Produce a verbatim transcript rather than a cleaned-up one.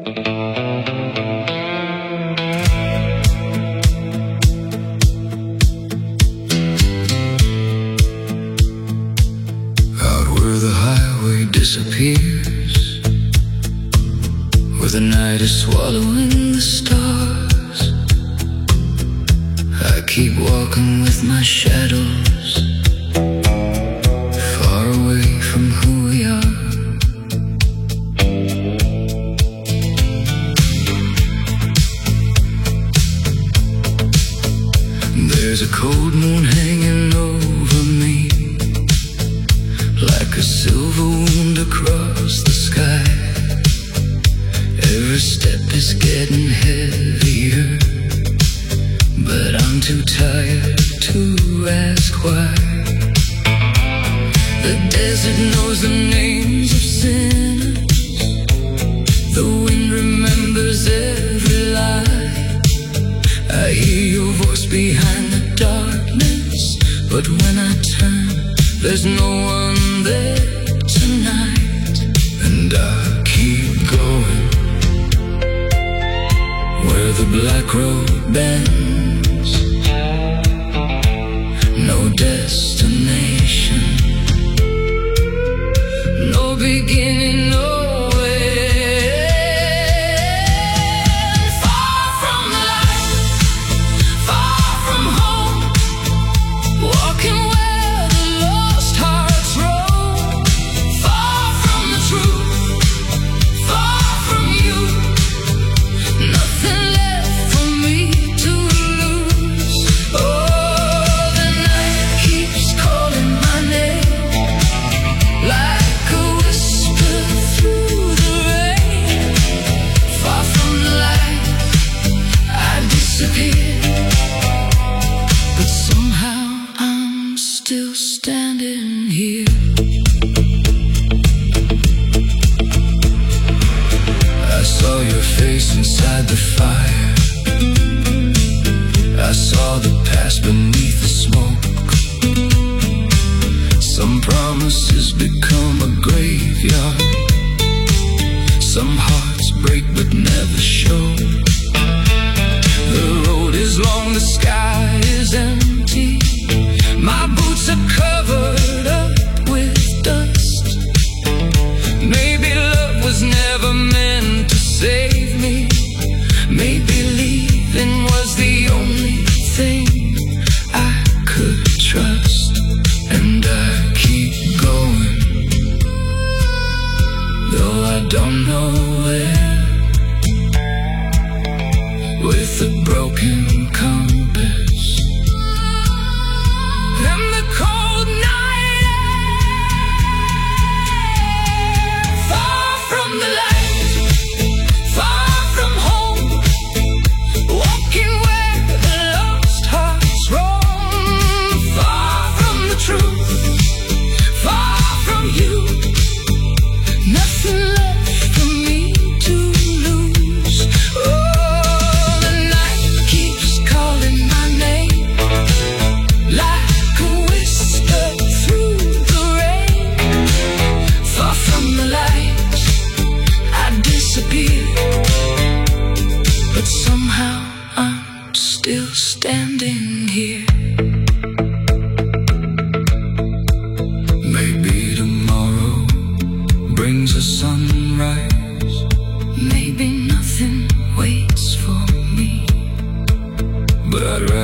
Disappears where the night is swallowing the stars. I keep walking with my shadows, far away from who we are. There's a cold moon hanging over me, like a silver wound across the sky. Every step is getting heavier, but I'm too tired to ask why. The desert knows the names of sinners, the wind remembers every lie. I hear your voice behind the darkness, but when I turn, there's no one there tonight. And I keep going where the black road bends, no destination, no beginning, no inside the fire. I saw the past beneath the smoke. Some promises become a graveyard. Some hearts break but never show. The road is long, the sky is empty. My boots are covered up with dust. Maybe love was never meant to save me. Maybe leaving was the only thing I could trust. And I keep going, though I don't know where, with a broken compass and the cold night air. Far from the light, still standing here. Maybe tomorrow brings a sunrise. Maybe nothing waits for me, but I'd rather